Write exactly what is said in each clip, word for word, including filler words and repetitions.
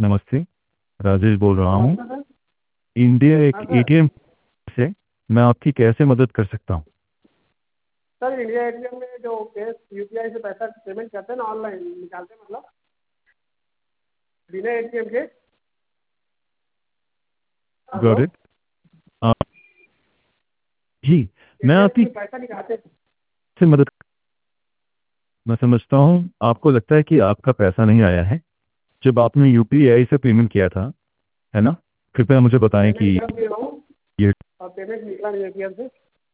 नमस्ते। राजेश बोल रहा हूँ। नमस्ते सर। इंडिया एक हाँ सर। एटीएम से मैं आपकी कैसे मदद कर सकता हूँ? सर इंडिया एटीएम में जो कैश यूपीआई से पैसा पेमेंट करते हैं ना, ऑनलाइन निकालते हैं, मतलब बिना एटीएम के। हेलो। Got it. जी, मैं एटीएम आपकी से पैसा निकालते हैं। कैसे मदद मैं समझता हूँ आपको लगता है कि आपका पैसा नहीं आया है जब आपने यूपीआई से पेमेंट किया था, है ना? कृपया मुझे बताएं पेमेंट कि कर दिया हूँ ये और पेमेंट निकला नहीं एटीएम से।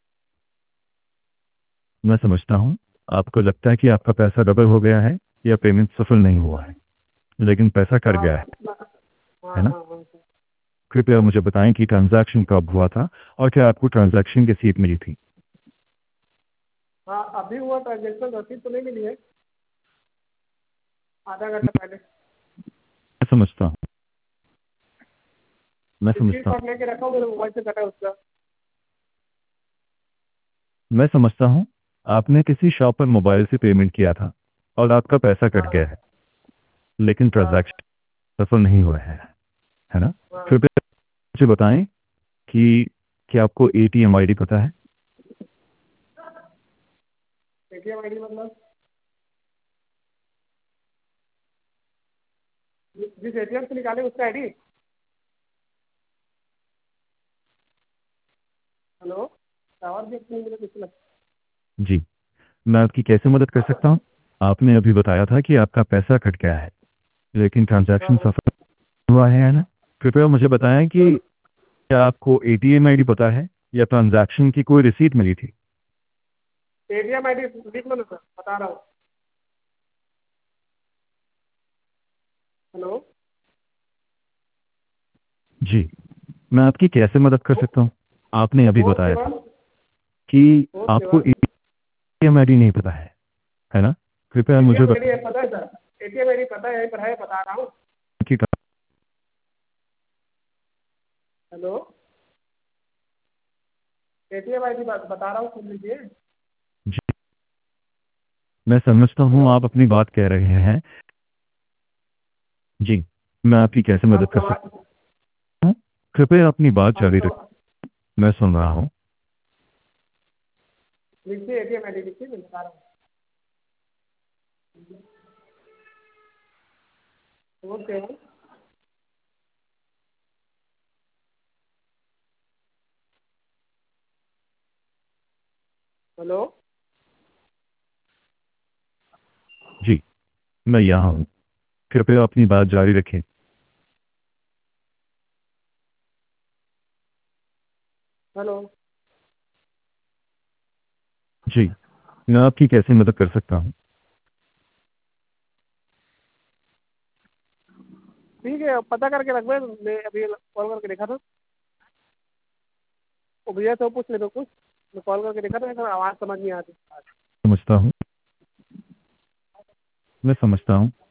मैं समझता हूँ आपको लगता है कि आपका पैसा डबल हो गया है या पेमेंट सफल नहीं हुआ है, लेकिन पैसा कट हाँ गया है हाँ है हाँ ना? हाँ हाँ सर। कृपया मुझे बताएं कि ट्रांजैक्शन कब हुआ था और क्या आपको ट्रांजैक्शन की रसीद मिली थी? हाँ अभी हुआ ट्रांजेक्शन, रसीद तो नहीं मिली है, आधा घंटा पहले। मैं समझता हूँ मैं स्क्रीन समझता हूँ शॉट लेके रखा हूँ, मेरे मोबाइल से कटा उसका। मैं समझता हूँ आपने किसी शॉप पर मोबाइल से पेमेंट किया था और आपका पैसा कट हाँ गया है, लेकिन हाँ ट्रांजैक्शन सफल नहीं हुआ है है ना? हाँ। कृपया मुझे बताएं कि क्या आपको एटीएम आईडी पता है? एटीएम आई डी मतलब जिस एटीएम से निकाले उसका आई डी। हेलो। टावर भी नहीं मिले कुछ लग। जी, मैं आपकी कैसे मदद कर सकता हूँ? आपने अभी बताया था कि आपका पैसा कट गया है, लेकिन हाँ ट्रांजैक्शन हाँ। सफल हुआ है है ना? कृपया मुझे बताएं कि क्या आपको एटीएम आईडी पता है या ट्रांजैक्शन की कोई रिसीट मिली थी? एटीएम आई डी लिख लो ना सर, बता रहा हूँ। हेलो। जी, मैं आपकी कैसे मदद कर सकता हूँ? आपने अभी फोर बताया था सेवन कि फोर आपको सेवन एटीएम आईडी नहीं पता है है ना? कृपया मुझे एटीएम आई डी बताएं पता है सर, एटीएम आई डी पता है, यहीं पर है, बता रहा हूँ। कि हेलो। एटीएम आई डी बता रहा हूँ, सुन लीजिए। जी, मैं समझता हूँ हेलो। आप अपनी बात कह रहे हैं। जी, मैं आपकी कैसे मदद आपकी कर आवाज़। सकता हूँ? कृपया अपनी बात जारी आपकी रखें। आवाज़ मैं सुन रहा हूँ। लिखिए, एटीएम आई डी लिखिए, मैं बता रहा हूँ। Four seven hello. जी, मैं यहाँ हूँ। कृपया अपनी बात जारी रखें। हेलो। जी, मैं आपकी कैसे मदद कर सकता हूँ? ठीक है, पता करके रखबे, मैं अभी कॉल करके देखा था। वो भैया से पूछ ले तो कुछ। मैं कॉल करके देखा था, लेकिन आवाज़ समझ नहीं आती। समझता हूँ मैं समझता हूँ